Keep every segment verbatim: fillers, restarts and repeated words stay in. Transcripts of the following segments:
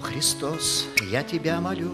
Христос, я Тебя молю,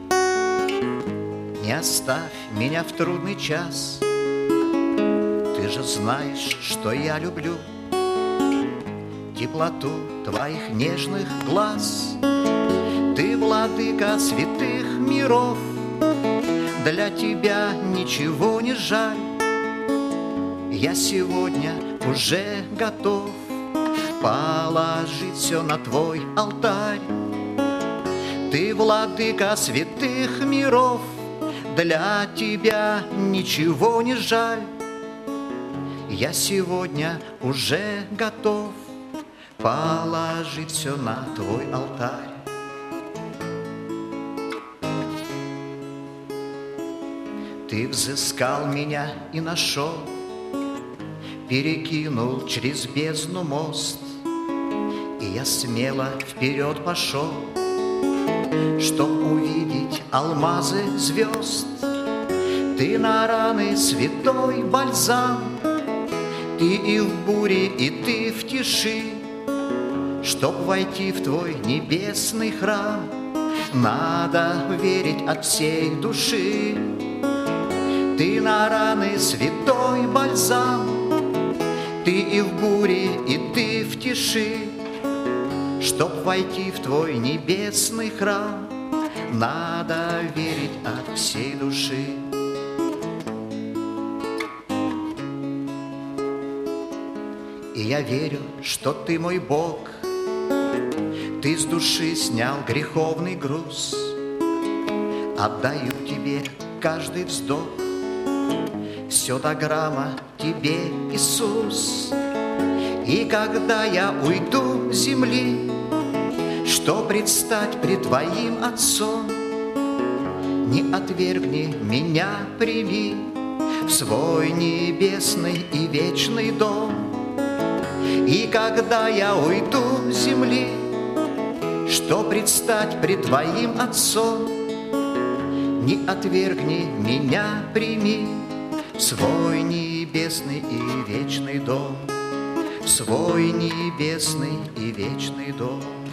не оставь меня в трудный час. Ты же знаешь, что я люблю теплоту Твоих нежных глаз. Ты владыка святых миров, для Тебя ничего не жаль. Я сегодня уже готов положить все на Твой алтарь. Ты владыка святых миров, для Тебя ничего не жаль. Я сегодня уже готов положить все на Твой алтарь. Ты взыскал меня и нашел, перекинул через бездну мост, и я смело вперед пошел, чтоб увидеть алмазы звезд. Ты на раны святой бальзам, ты и в буре, и ты в тиши. Чтоб войти в Твой небесный храм, надо верить от всей души. Ты на раны святой бальзам, ты и в буре, и ты в тиши. Чтоб войти в Твой небесный храм, надо верить от всей души. И я верю, что Ты мой Бог, Ты с души снял греховный груз. Отдаю Тебе каждый вздох, все до грамма Тебе, Иисус. И когда я уйду с земли, что предстать пред Твоим Отцом, не отвергни меня, прими в свой небесный и вечный дом. И когда я уйду с земли, что предстать пред Твоим Отцом, не отвергни меня, прими в свой небесный и вечный дом, в свой небесный и вечный дом.